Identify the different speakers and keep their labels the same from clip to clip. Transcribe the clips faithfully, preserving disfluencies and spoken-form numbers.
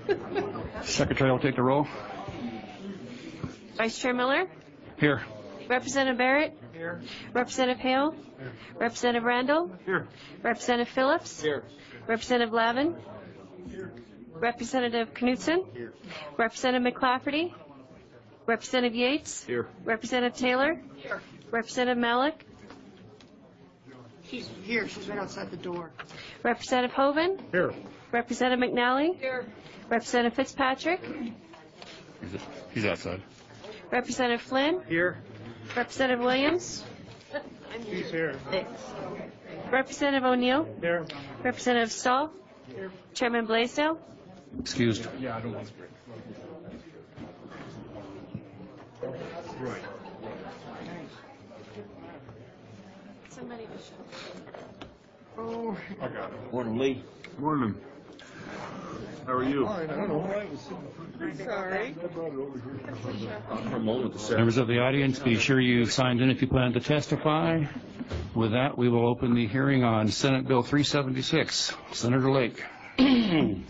Speaker 1: Secretary will take the roll.
Speaker 2: Vice Chair Miller?
Speaker 1: Here.
Speaker 2: Representative Barrett?
Speaker 3: Here.
Speaker 2: Representative Hale?
Speaker 3: Here.
Speaker 2: Representative Randall?
Speaker 3: Here.
Speaker 2: Representative Phillips?
Speaker 3: Here.
Speaker 2: Representative Lavin?
Speaker 3: Here.
Speaker 2: Representative Knutson?
Speaker 3: Here.
Speaker 2: Representative McClafferty? Representative Yates?
Speaker 3: Here.
Speaker 2: Representative Taylor?
Speaker 3: Here.
Speaker 2: Representative Malik?
Speaker 4: She's here. She's right outside the door.
Speaker 2: Representative Hoven?
Speaker 3: Here.
Speaker 2: Representative McNally?
Speaker 4: Here.
Speaker 2: Representative Fitzpatrick?
Speaker 1: He's outside.
Speaker 2: Representative Flynn?
Speaker 3: Here.
Speaker 2: Representative Williams?
Speaker 3: He's here.
Speaker 2: Representative O'Neill?
Speaker 3: Here.
Speaker 2: Representative Stahl?
Speaker 3: Here.
Speaker 2: Chairman Blaisdell?
Speaker 1: Excused.
Speaker 3: Yeah, I don't want to break. Right.
Speaker 2: Somebody to show.
Speaker 3: Oh, I got it.
Speaker 5: Morning, Lee.
Speaker 3: Morning. How are you?
Speaker 4: Sorry.
Speaker 5: For a moment, the
Speaker 1: Members of the audience, be sure you signed in if you plan to testify. With that, we will open the hearing on Senate Bill three seventy-six. Senator Lake.
Speaker 6: Thank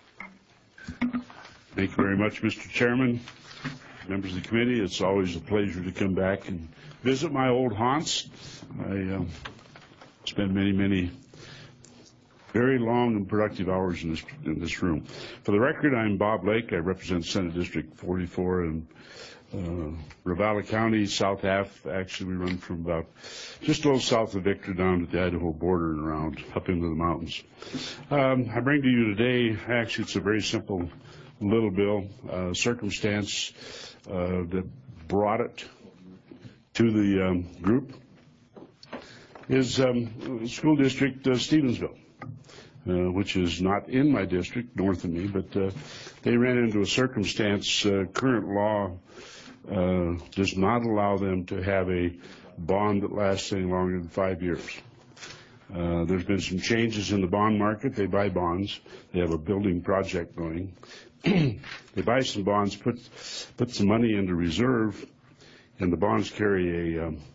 Speaker 6: you very much, Mister Chairman. Members of the committee, it's always a pleasure to come back and visit my old haunts. I um, spent many, many very long and productive hours in this in this room. For the record, I'm Bob Lake. I represent Senate District forty-four in uh, Ravalli County, South Half. Actually, we run from about just a little south of Victor down to the Idaho border and around up into the mountains. Um, I bring to you today, actually, it's a very simple little bill, uh, circumstance uh, that brought it to the um, group is um, school district uh, Stevensville. Uh, which is not in my district, north of me, but uh, they ran into a circumstance. Uh, current law uh, does not allow them to have a bond that lasts any longer than five years. Uh, there's been some changes in the bond market. They buy bonds. They have a building project going. They buy some bonds, put put some money into reserve, and the bonds carry a um,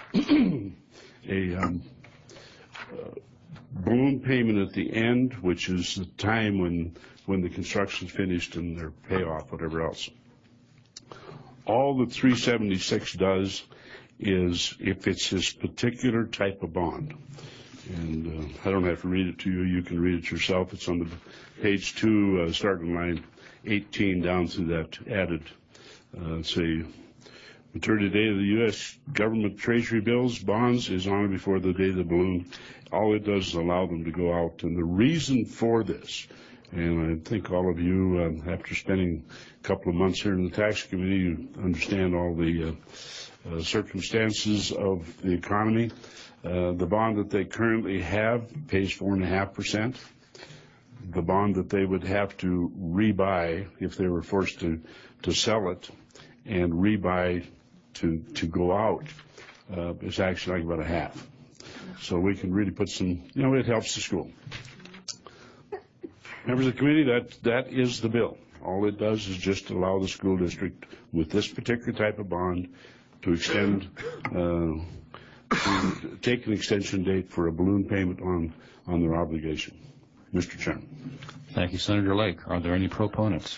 Speaker 6: a um, uh, balloon payment at the end, which is the time when when the construction's finished and their payoff, whatever else. All that three seventy-six does is, if it's this particular type of bond, and uh, I don't have to read it to you, you can read it yourself. It's on the page two, uh, starting line eighteen down through that added, uh, say, maturity date of the U S government treasury bills, bonds is on or before the date of the balloon. All it does is allow them to go out. And the reason for this, and I think all of you, um, after spending a couple of months here in the tax committee, you understand all the uh, uh, circumstances of the economy. Uh, the bond that they currently have pays four and a half percent. The bond that they would have to rebuy if they were forced to, to sell it and rebuy to to go out uh, is actually like about a half. So we can really put some, you know, it helps the school. Members of the committee, that that is the bill. All it does is just allow the school district with this particular type of bond to extend, uh, to take an extension date for a balloon payment on, on their obligation. Mister Chairman.
Speaker 1: Thank you, Senator Lake. Are there any proponents?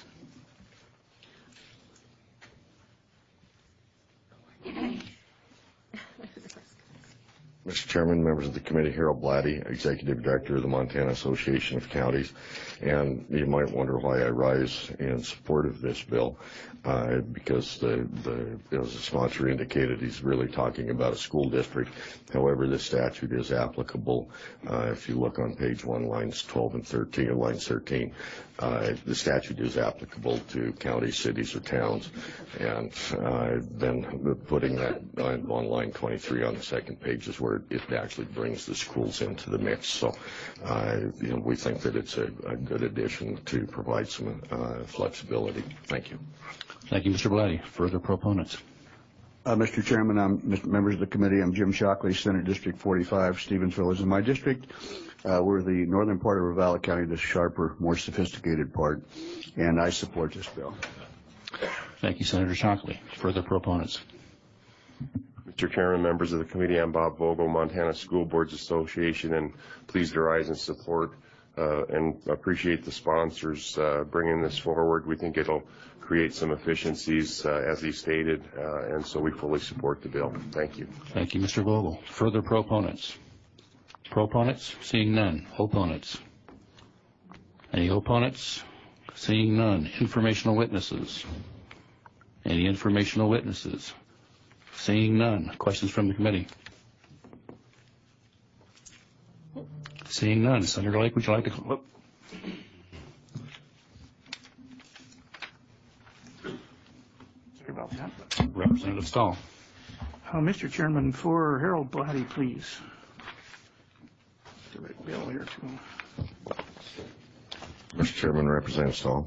Speaker 5: Mister Chairman, members of the committee, Harold Blatty, Executive Director of the Montana Association of Counties. And you might wonder why I rise in support of this bill, uh, because the, the, as the sponsor indicated, he's really talking about a school district. However, this statute is applicable. Uh, if you look on page one, lines twelve and thirteen, or line thirteen, uh, the statute is applicable to counties, cities, or towns. And uh, then putting that on, on line twenty-three on the second page is where it actually brings the schools into the mix. So uh, you know, we think that it's a, a good addition to provide some uh, flexibility. Thank you.
Speaker 1: Thank you, Mister Blatty. Further proponents?
Speaker 7: Uh, Mister Chairman, I'm, members of the committee, I'm Jim Shockley, Senate District forty-five. Stevensville is in my district. Uh, we're the northern part of Ravalli County, the sharper, more sophisticated part, and I support this bill.
Speaker 1: Thank you, Senator Shockley. Further proponents?
Speaker 8: Mister Chairman, members of the committee, I'm Bob Vogel, Montana School Boards Association, and pleased to rise and support uh, and appreciate the sponsors uh, bringing this forward. We think it'll create some efficiencies, uh, as he stated, uh, and so we fully support the bill. Thank you.
Speaker 1: Thank you, Mister Vogel. Further proponents? Proponents? Seeing none. Opponents? Any opponents? Seeing none. Informational witnesses? Any informational witnesses? Seeing none. Questions from the committee? Seeing none. Senator Lake, would you like to? Whoop.
Speaker 9: Sorry about that.
Speaker 1: Representative Stahl.
Speaker 9: Uh, Mister Chairman, for Harold Blatty, please. The right bill here too.
Speaker 5: Mister Chairman, Representative Stahl.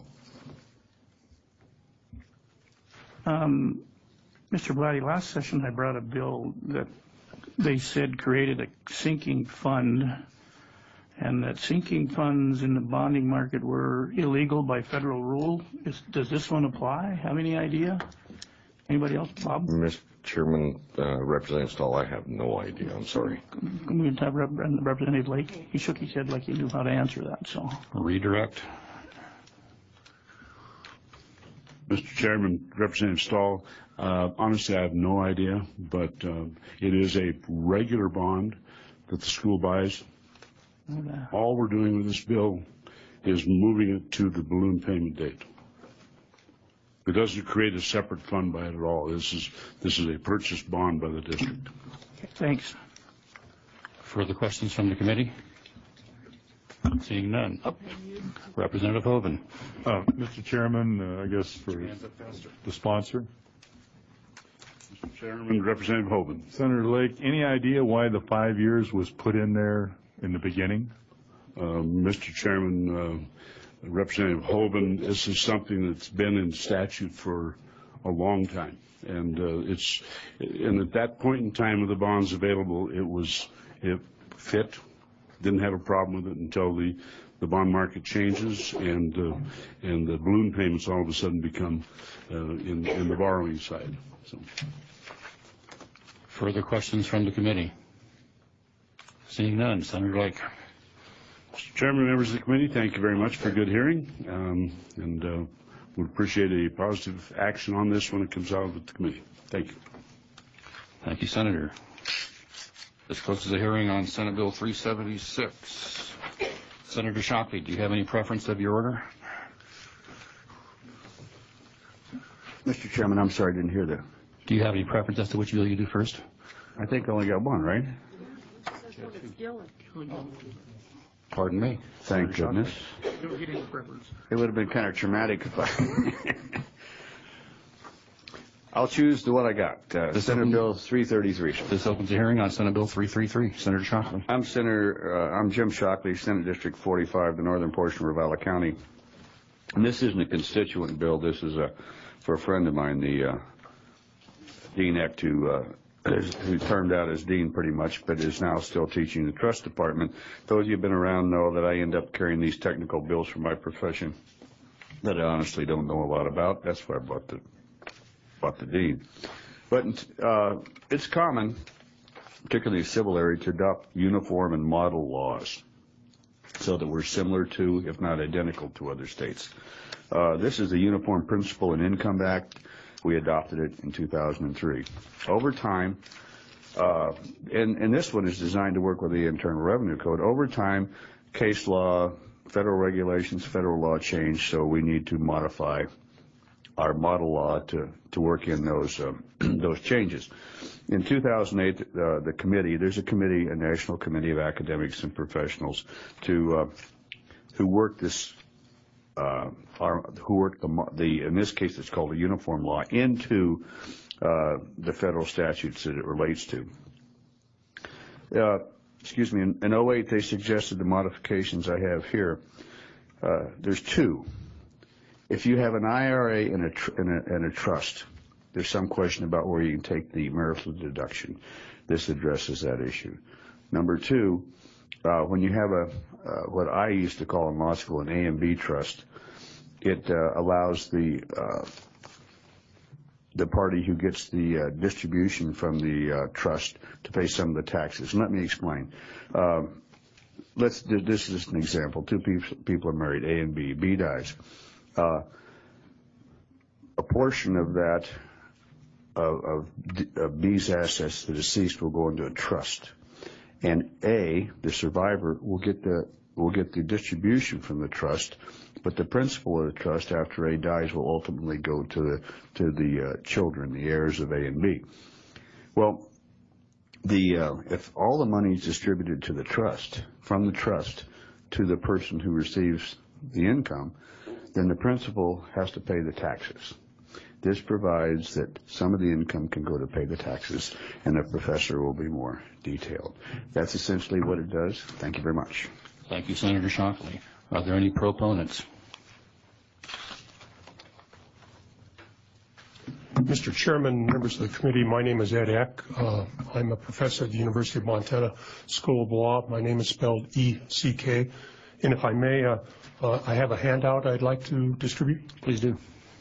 Speaker 9: Um, Mister Blatty, last session I brought a bill that they said created a sinking fund, and that sinking funds in the bonding market were illegal by federal rule. Is, does this one apply? Have any idea? Anybody else, Bob?
Speaker 5: Mister Chairman, uh, Representative Stahl, I have no idea. I'm sorry.
Speaker 9: Can we have Rep- Representative Lake? He shook his head like he knew how to answer that. So
Speaker 1: Redirect.
Speaker 6: Mister Chairman, Representative Stahl, uh, honestly, I have no idea, but uh, it is a regular bond that the school buys. All we're doing with this bill is moving it to the balloon payment date. It doesn't create a separate fund by it at all. This is this is a purchased bond by the district.
Speaker 9: thanks.
Speaker 1: Further questions from the committee? Seeing none. Oh. Representative Hoven.
Speaker 3: Uh, Mister Chairman, uh, I guess for the sponsor.
Speaker 6: Mister Chairman, Representative Hoven.
Speaker 3: Senator Lake, any idea why the five years was put in there in the beginning?
Speaker 6: Uh, Mister Chairman, uh, Representative Hoven, this is something that's been in statute for a long time. And uh, it's, and at that point in time of the bonds available, it was, it fit. Didn't have a problem with it until the, the bond market changes and uh, and the balloon payments all of a sudden become uh, in, in the borrowing side. So.
Speaker 1: Further questions from the committee? Seeing none. Senator Lake.
Speaker 6: Mister Chairman, members of the committee, thank you very much for a good hearing, um, and uh, would appreciate a positive action on this when it comes out of the committee. Thank you.
Speaker 1: Thank you, Senator. This closes the hearing on Senate Bill three seventy-six. Senator Shockley, do you have any preference of your order?
Speaker 7: Mister Chairman, I'm sorry, I didn't hear that.
Speaker 1: Do you have any preference as to which bill you do first?
Speaker 7: I think I only got one, right?
Speaker 1: Pardon me.
Speaker 7: Thank goodness. It would have been kind of traumatic if I... I'll choose the one I got, uh, Senate Bill three thirty-three.
Speaker 1: This opens the hearing on Senate Bill three thirty-three. Senator Shockley.
Speaker 7: I'm Senator, uh, I'm Jim Shockley, Senate District forty-five, the northern portion of Ravalli County. And this isn't a constituent bill. This is a, for a friend of mine, the uh, Dean Eck, who, uh, who turned out as dean pretty much, but is now still teaching the trust department. Those of you who have been around know that I end up carrying these technical bills for my profession that I honestly don't know a lot about. That's why I bought the bought the dean. But uh, it's common, particularly in the civil area, to adopt uniform and model laws so that we're similar to, if not identical to, other states. Uh, this is the Uniform Principle and Income Act. We adopted it in two thousand three. Over time, uh, and, and this one is designed to work with the Internal Revenue Code. Over time, case law, federal regulations, federal law changed, so we need to modify our model law to, to work in those um, those changes. In two thousand eight, uh, the committee, there's a committee, a national committee of academics and professionals to uh, who work this, uh, our, who work the, the, in this case it's called a uniform law, into uh, the federal statutes that it relates to. Uh, excuse me, in, in oh eight they suggested the modifications I have here. Uh, there's two. If you have an I R A and a, tr- and, a, and a trust, there's some question about where you can take the marital deduction. This addresses that issue. Number two, uh, when you have a uh, what I used to call in law school an A and B trust, it uh, allows the uh, the party who gets the uh, distribution from the uh, trust to pay some of the taxes. And let me explain. Uh, let's do this is an example. Two people, people are married, A and B. B dies. Uh, a portion of that, of, of, of B's assets, the deceased, will go into a trust. And A, the survivor, will get the, will get the distribution from the trust, but the principal of the trust after A dies will ultimately go to the, to the uh, children, the heirs of A and B. Well, the, uh, if all the money is distributed to the trust, from the trust to the person who receives the income, then the principal has to pay the taxes. This provides that some of the income can go to pay the taxes, and the professor will be more detailed. That's essentially what it does. Thank you very much.
Speaker 1: Thank you, Senator Shockley. Are there any proponents?
Speaker 10: Mister Chairman, members of the committee, my name is Ed Eck. Uh, I'm a professor at the University of Montana School of Law. My name is spelled E C K. And if I may, uh, uh, I have a handout I'd like to distribute.
Speaker 1: Please do.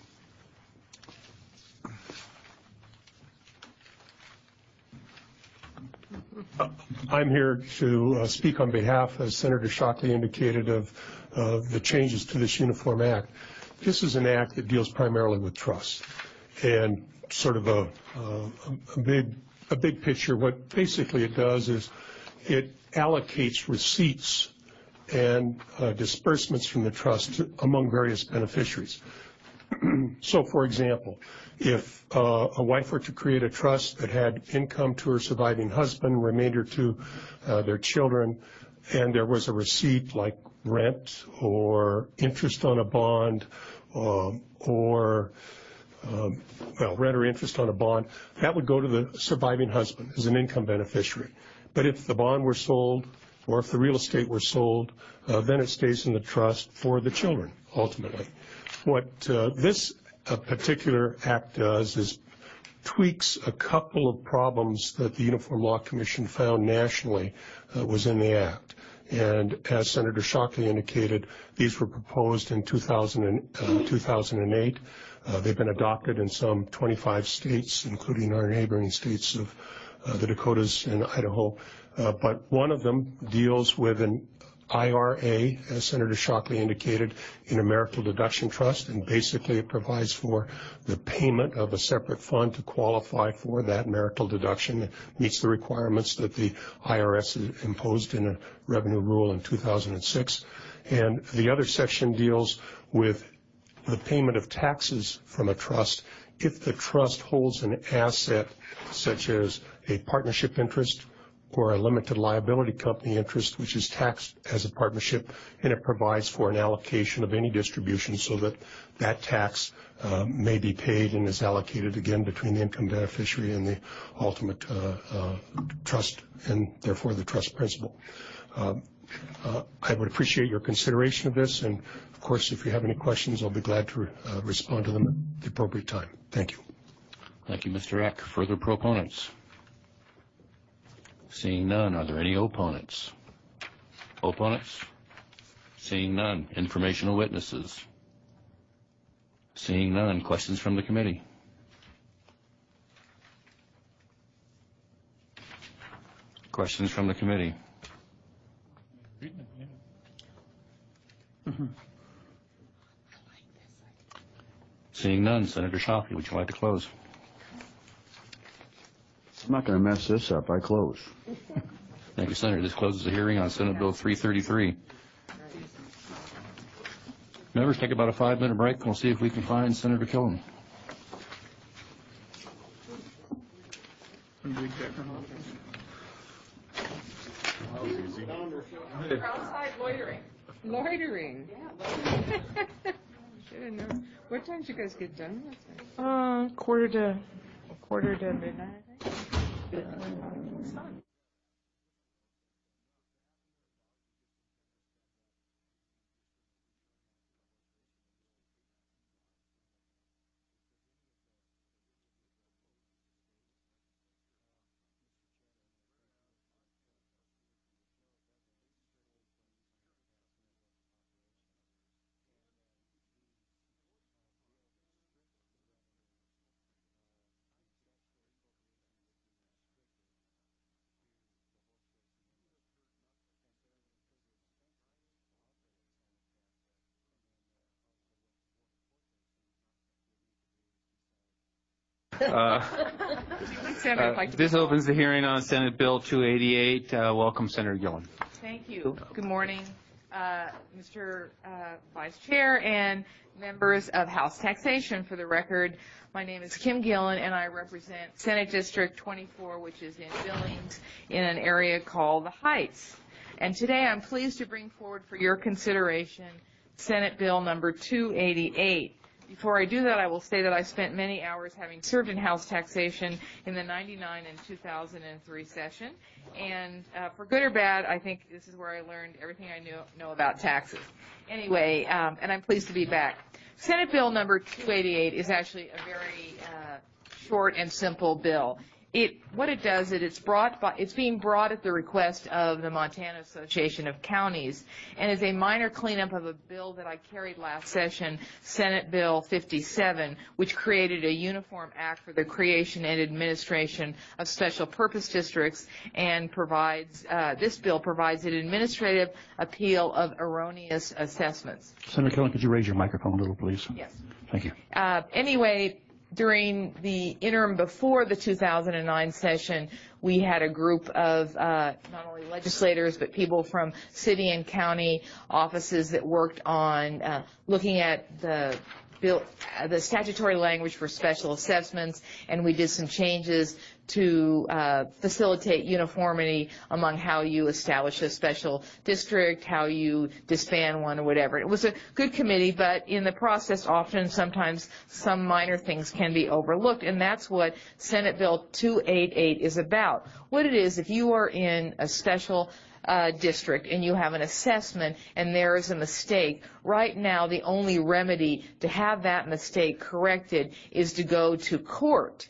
Speaker 10: I'm here to uh, speak on behalf, as Senator Shockley indicated, of uh, the changes to this Uniform Act. This is an act that deals primarily with trusts, and sort of a, uh, a big a big picture. What basically it does is it allocates receipts and uh, disbursements from the trust among various beneficiaries. So, for example, if uh, a wife were to create a trust that had income to her surviving husband, remainder to uh, their children, and there was a receipt like rent or interest on a bond um, or, um, well, rent or interest on a bond, that would go to the surviving husband as an income beneficiary. But if the bond were sold or if the real estate were sold, uh, then it stays in the trust for the children, ultimately. What uh, this uh, particular act does is tweaks a couple of problems that the Uniform Law Commission found nationally uh, was in the act. And as Senator Shockley indicated, these were proposed in two thousand, uh, two thousand eight. Uh, they've been adopted in some twenty-five states, including our neighboring states of uh, the Dakotas and Idaho. Uh, but one of them deals with an I R A, as Senator Shockley indicated, in a marital deduction trust, and basically it provides for the payment of a separate fund to qualify for that marital deduction. It meets the requirements that the I R S imposed in a revenue rule in two thousand six. And the other section deals with the payment of taxes from a trust if the trust holds an asset such as a partnership interest or a limited liability company interest, which is taxed as a partnership, and it provides for an allocation of any distribution so that that tax uh, may be paid and is allocated again between the income beneficiary and the ultimate uh, uh, trust, and therefore the trust principal. Uh, uh, I would appreciate your consideration of this, and of course, if you have any questions, I'll be glad to uh, respond to them at the appropriate time. Thank you.
Speaker 1: Thank you, Mister Eck. Further proponents? Seeing none, are there any opponents? Opponents? Seeing none. Informational witnesses? Seeing none. Questions from the committee? Questions from the committee? Mm-hmm. Seeing none, Senator Shockley, would you like to close?
Speaker 7: I'm not going to mess this up. I close.
Speaker 1: Thank you, Senator. This closes the hearing on Senate Bill three thirty-three. Members, take about a five-minute break, and we'll see if we can find Senator Killen.
Speaker 11: We're outside loitering. Loitering? Yeah. Should have known. What time did you guys get done last night? Uh, quarter to, quarter to midnight, I think.
Speaker 12: Uh,
Speaker 11: Senator, I'd
Speaker 12: uh,
Speaker 11: like to
Speaker 12: This
Speaker 11: be-
Speaker 12: opens the hearing on Senate Bill two eighty-eight. Uh, Welcome, Senator Gillen.
Speaker 11: Thank you. Good morning, uh, Mister Uh, Vice Chair and members of House Taxation. For the record, my name is Kim Gillen, and I represent Senate District twenty-four, which is in Billings, in an area called the Heights. And today I'm pleased to bring forward for your consideration Senate Bill number two eighty-eight. Before I do that, I will say that I spent many hours having served in House Taxation in the ninety-nine and two thousand three session. And uh, for good or bad, I think this is where I learned everything I knew, know about taxes. Anyway, um, and I'm pleased to be back. Senate Bill number two eighty-eight is actually a very uh, short and simple bill. It, what it does is it's brought by, it's being brought at the request of the Montana Association of Counties, and is a minor cleanup of a bill that I carried last session, Senate Bill fifty-seven, which created a uniform act for the creation and administration of special purpose districts, and provides, uh, this bill provides an administrative appeal of erroneous assessments.
Speaker 1: Senator Gillen, could you raise your microphone a little, please?
Speaker 11: Yes.
Speaker 1: Thank you.
Speaker 11: Uh, anyway, during the interim before the two thousand nine session, we had a group of uh, not only legislators but people from city and county offices that worked on uh, looking at the bill, uh, the statutory language for special assessments, and we did some changes to uh, facilitate uniformity among how you establish a special district, how you disband one, or whatever. It was a good committee, but in the process, often, sometimes, some minor things can be overlooked, and that's what Senate Bill two eighty-eight is about. What it is, if you are in a special Uh, district and you have an assessment and there is a mistake, right now the only remedy to have that mistake corrected is to go to court.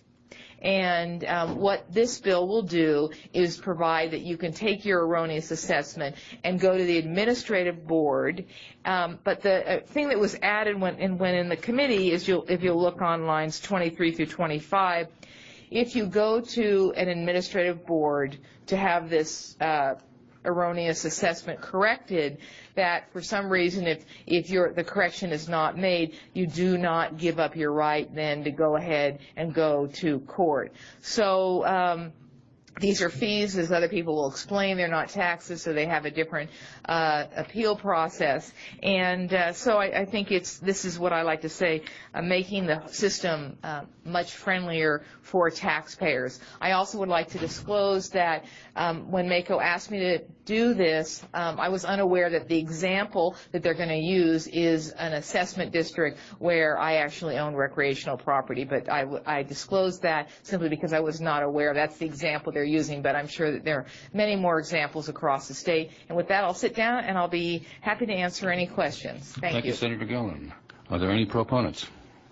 Speaker 11: And um, what this bill will do is provide that you can take your erroneous assessment and go to the administrative board. Um, but the uh, thing that was added when in, when in the committee is, you'll, if you'll look on lines twenty-three through twenty-five, if you go to an administrative board to have this uh, erroneous assessment corrected, that for some reason if if your the correction is not made, you do not give up your right then to go ahead and go to court. So um, these are fees, as other people will explain. They're not taxes, so they have a different uh, appeal process. And uh, so I, I think it's this is what I like to say, uh, making the system uh, much friendlier for taxpayers. I also would like to disclose that um, when MACo asked me to do this, um, I was unaware that the example that they're going to use is an assessment district where I actually own recreational property. But I, I disclosed that simply because I was not aware. That's the example they're using, but I'm sure that there are many more examples across the state. And with that, I'll sit down and I'll be happy to answer any questions. Thank,
Speaker 1: Thank
Speaker 11: you.
Speaker 1: you, Senator Gillen. Are there any proponents?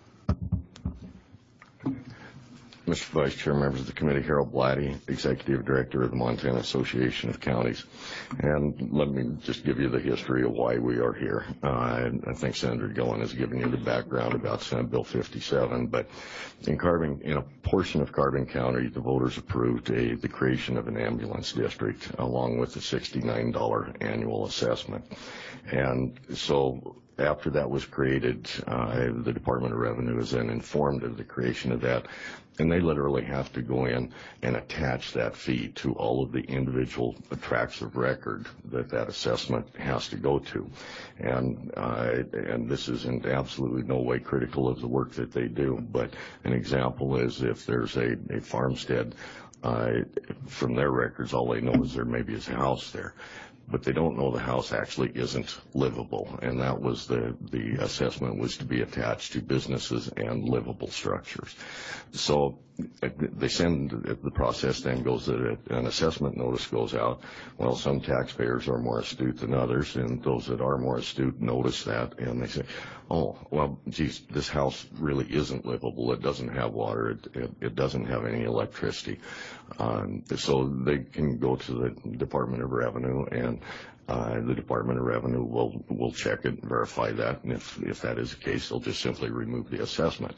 Speaker 5: Mister Vice Chair, members of the committee, Harold Blatty, Executive Director of the Montana Association of Counties. And let me just give you the history of why we are here. Uh, I think Senator Gillen has given you the background about Senate Bill fifty-seven, but in Carbon, in a portion of Carbon County, the voters approved a, the creation of an ambulance district along with a sixty-nine dollar annual assessment. And so after that was created, uh, the Department of Revenue is then informed of the creation of that, and they literally have to go in and attach that fee to all of the individual tracts of record that that assessment has to go to. And uh, and this is in absolutely no way critical of the work that they do, but an example is if there's a, a farmstead, uh, from their records, all they know is there maybe is a house there, but they don't know the house actually isn't livable, and that was the the assessment was to be attached to businesses and livable structures. So they send the process then goes that an assessment notice goes out. Well, some taxpayers are more astute than others, and those that are more astute notice that, and they say, oh, well, geez, this house really isn't livable. It doesn't have water. It, it, it doesn't have any electricity. Um, so they can go to the Department of Revenue, and uh, the Department of Revenue will will check it and verify that, and if if that is the case, they'll just simply remove the assessment.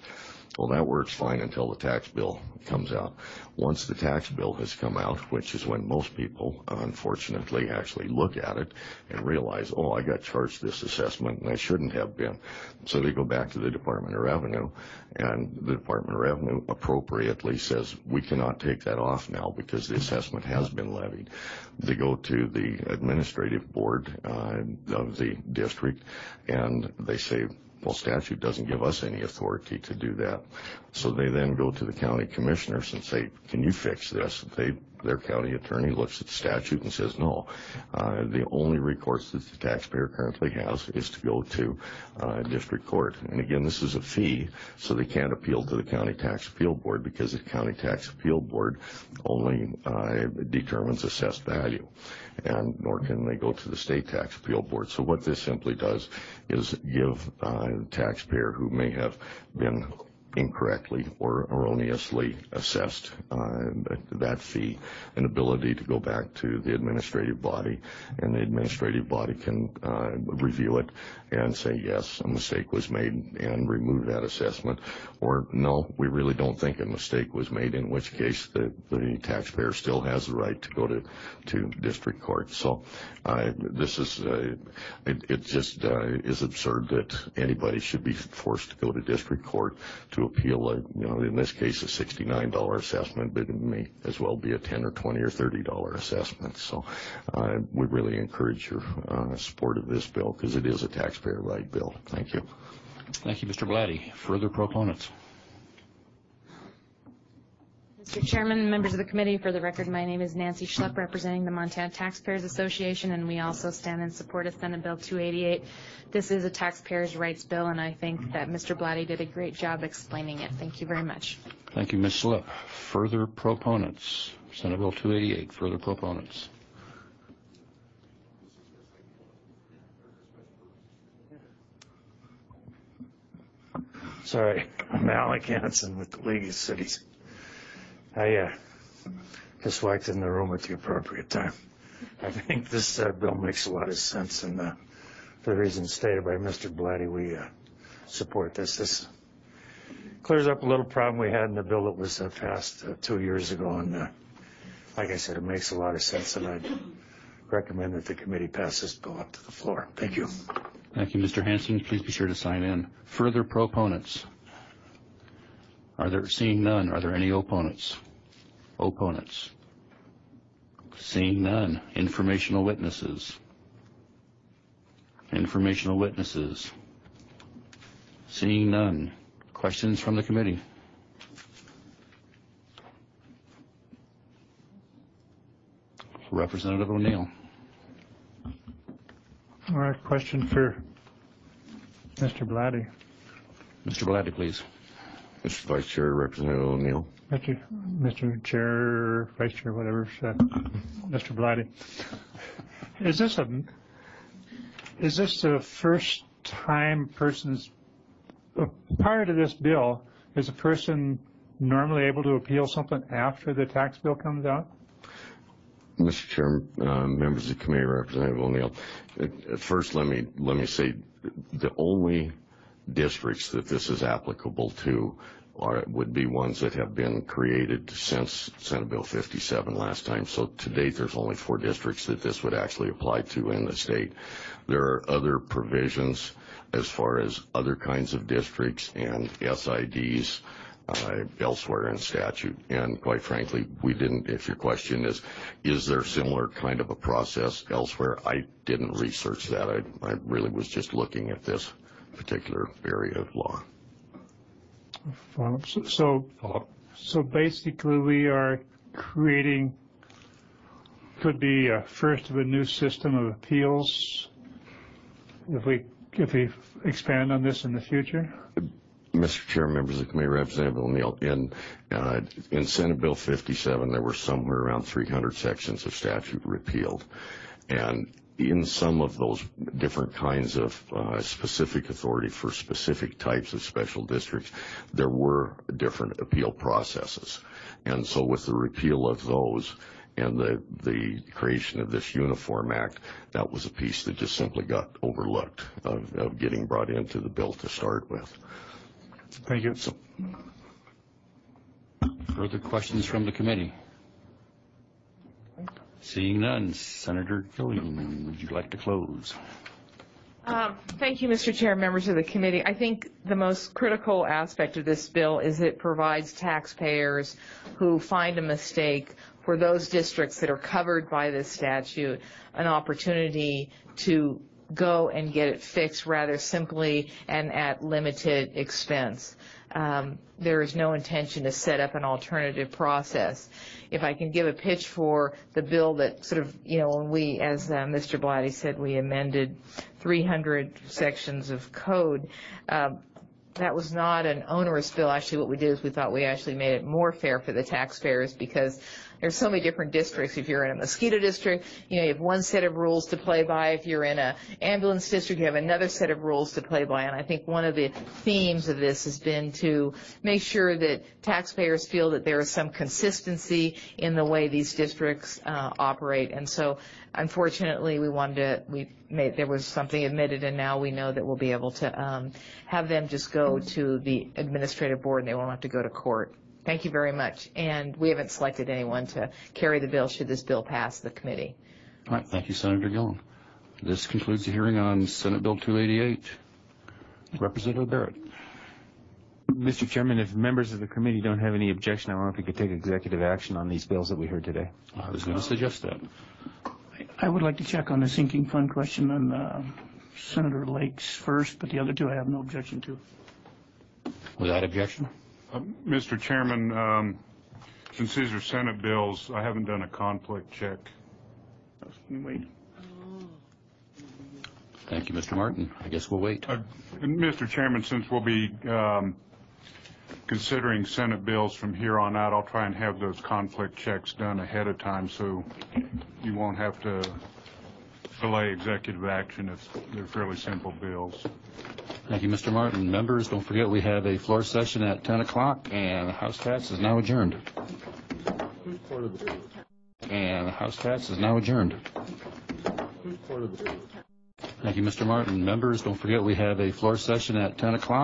Speaker 5: Well, that works fine until the tax bill comes out. Once the tax bill has come out, which is when most people, unfortunately, actually look at it and realize, oh, I got charged this assessment and I shouldn't have been. So they go back to the Department of Revenue, and the Department of Revenue appropriately says, we cannot take that off now because the assessment has been levied. They go to the administrative board uh, of the district, and they say, well, statute doesn't give us any authority to do that. So they then go to the county commissioners and say, can you fix this? They, their county attorney looks at the statute and says, no. Uh, the only recourse that the taxpayer currently has is to go to uh, district court. And again, this is a fee, so they can't appeal to the county tax appeal board because the county tax appeal board only uh, determines assessed value, and nor can they go to the state tax appeal board. So what this simply does is give uh, a taxpayer who may have been incorrectly or erroneously assessed uh, that fee an ability to go back to the administrative body, and the administrative body can uh, review it and say, yes, a mistake was made, and remove that assessment, or no, we really don't think a mistake was made, in which case the, the taxpayer still has the right to go to, to district court. So uh, this is, uh, it, it just uh, is absurd that anybody should be forced to go to district court to appeal a, you know, in this case, a sixty-nine dollar assessment, but it may as well be a ten or twenty or thirty dollar assessment. So uh, we really encourage your uh, support of this bill, because it is a taxpayer right bill. Thank you.
Speaker 1: Thank you, Mister Blatty. Further proponents?
Speaker 13: Mister Chairman, members of the committee, for the record, my name is Nancy Schlepp, representing the Montana Taxpayers Association, and we also stand in support of Senate Bill two eighty-eight. This is a taxpayers' rights bill, and I think that Mister Blatty did a great job explaining it. Thank you very much.
Speaker 1: Thank you, Miz Schlepp. Further proponents? Senate Bill two eighty-eight. Further proponents?
Speaker 14: Sorry, I'm Alec Hansen with the League of Cities. I uh, just walked in the room at the appropriate time. I think this uh, bill makes a lot of sense, and uh, for the reasons stated by Mister Blatty, we uh, support this. This clears up a little problem we had in the bill that was uh, passed uh, two years ago, and uh, like I said, it makes a lot of sense, and I'd recommend that the committee pass this bill up to the floor. Thank you.
Speaker 1: Thank you, Mister Hansen. Please be sure to sign in. Further proponents? Are there, seeing none, are there any opponents? Opponents? Seeing none. Informational witnesses? Informational witnesses? Seeing none. Questions from the committee? Representative O'Neill.
Speaker 9: All right, question for Mister Blatty.
Speaker 1: Mister Blatty, please.
Speaker 5: Mister Vice Chair, Representative O'Neill.
Speaker 9: Mister Mister Chair, Vice Chair, whatever, uh, Mister Blatty. Is this a is this the first time persons uh, prior to this bill, is a person normally able to appeal something after the tax bill comes out?
Speaker 5: Mister Chairman, uh, members of the committee, Representative O'Neill, at, at first let me let me say the only districts that this is applicable to are, would be ones that have been created since Senate Bill fifty-seven last time. So to date, there's only four districts that this would actually apply to in the state. There are other provisions as far as other kinds of districts and S I Ds Uh, elsewhere in statute, and quite frankly, we didn't. If your question is, is there similar kind of a process elsewhere? I didn't research that. I, I really was just looking at this particular area of law.
Speaker 9: So, so, so basically, we are creating could be a first of a new system of appeals if we if we expand on this in the future.
Speaker 5: Mister Chair, members of the committee, Representative O'Neill, in, uh, in Senate Bill fifty-seven, there were somewhere around three hundred sections of statute repealed. And in some of those different kinds of uh, specific authority for specific types of special districts, there were different appeal processes. And so with the repeal of those and the, the creation of this Uniform Act, that was a piece that just simply got overlooked of, of getting brought into the bill to start with.
Speaker 3: Thank you.
Speaker 1: Further questions from the committee? Seeing none, Senator Gilliam, would you like to close?
Speaker 11: Um, thank you, Mister Chair, members of the committee. I think the most critical aspect of this bill is it provides taxpayers who find a mistake for those districts that are covered by this statute an opportunity to go and get it fixed rather simply and at limited expense. Um, there is no intention to set up an alternative process. If I can give a pitch for the bill that sort of, you know, when we, as uh, Mister Blatty said, we amended three hundred sections of code, um, that was not an onerous bill. Actually, what we did is we thought we actually made it more fair for the taxpayers because there's so many different districts. If you're in a mosquito district, you know, you have one set of rules to play by. If you're in a ambulance district, you have another set of rules to play by. And I think one of the themes of this has been to make sure that taxpayers feel that there is some consistency in the way these districts uh, operate. And so, unfortunately, we wanted to, we made, there was something admitted, and now we know that we'll be able to um, have them just go to the administrative board and they won't have to go to court. Thank you very much. And we haven't selected anyone to carry the bill should this bill pass the committee.
Speaker 1: All right. Thank you, Senator Gillen. This concludes the hearing on Senate Bill two eighty-eight. Representative Barrett.
Speaker 12: Mister Chairman, if members of the committee don't have any objection, I wonder if we could take executive action on these bills that we heard today.
Speaker 1: I was going to suggest that.
Speaker 9: I would like to check on the sinking fund question on uh, Senator Lakes first, but the other two I have no objection to.
Speaker 1: Without objection?
Speaker 3: Uh, Mister Chairman, um, since these are Senate bills, I haven't done a conflict check.
Speaker 9: Wait.
Speaker 1: Thank you, Mister Martin. I guess we'll wait.
Speaker 3: Uh, Mister Chairman, since we'll be um, considering Senate bills from here on out, I'll try and have those conflict checks done ahead of time so you won't have to delay executive action if they're fairly simple bills.
Speaker 1: Thank you, Mister Martin. Members, don't forget we have a floor session at ten o'clock, and the House Tax is now adjourned. And the House Tax is now adjourned. Thank you, Mister Martin. Members, don't forget we have a floor session at ten o'clock.